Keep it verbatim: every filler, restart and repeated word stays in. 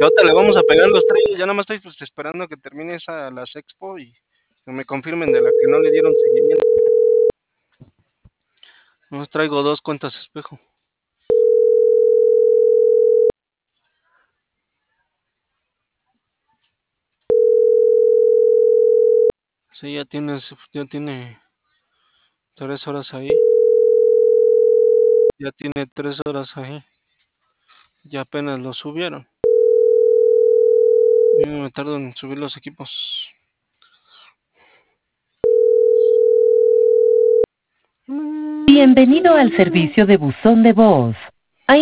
ahorita le vamos a pegar los tres, ya nada más estoy pues esperando a que termine esa las expo y que me confirmen de la que no le dieron seguimiento. Nos traigo dos cuentas espejo. Sí, ya tiene, ya tiene tres horas ahí. Ya tiene tres horas ahí. Ya apenas lo subieron. Yo me tardo en subir los equipos. Bienvenido al servicio de buzón de voz.